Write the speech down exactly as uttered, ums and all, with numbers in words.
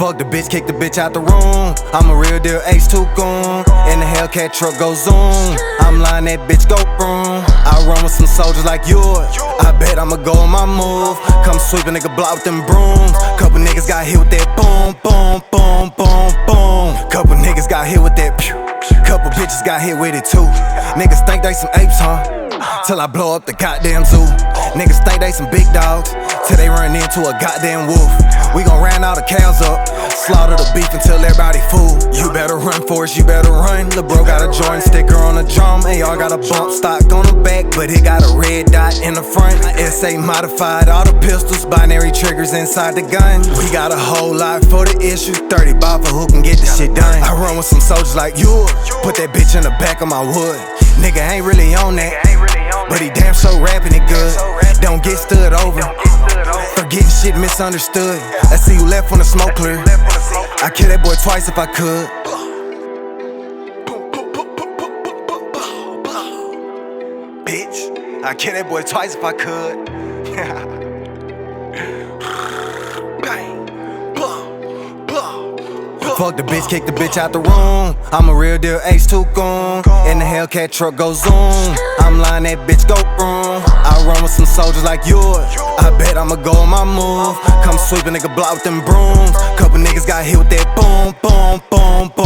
Fuck the bitch, kick the bitch out the room. I'm a real deal H two goon. In the Hellcat truck go zoom. I'm lying, that bitch go boom. I run with some soldiers like yours. I bet I'ma go on my move. Come sweep a nigga block with them brooms. Couple niggas got hit with that boom, boom, boom, boom, boom. Couple niggas got hit with that pew. Couple bitches got hit with it too. Niggas think they some apes, huh? Till I blow up the goddamn zoo. Niggas think they some big dogs, till they run into a goddamn wolf. We gon' round all the cows up, slaughter the beef until everybody full. You better run for us, you better run. Lil' bro got a Jordan sticker on the drum. A R got a bump stock on the back, but it got a red dot in the front. S A modified all the pistols, binary triggers inside the gun. We got a whole lot for the issue, thirty ball for who can get this shit done. I run with some soldiers like you, put that bitch in the back of my wood. Nigga ain't really on that, but he damn so rapping it good. Don't get stood over, forgetting shit misunderstood. Let's see who left when the smoke clear. I kill that boy twice if I could. Bitch, I kill that boy twice if I could. Fuck the bitch, kick the bitch out the room. I'm a real deal H two goon. In the Hellcat truck go zoom. I'm lying, that bitch go boom. I run with some soldiers like yours. I bet I'ma go on my move. Come sweep a nigga block with them brooms. Couple niggas got hit with that boom, boom, boom, boom.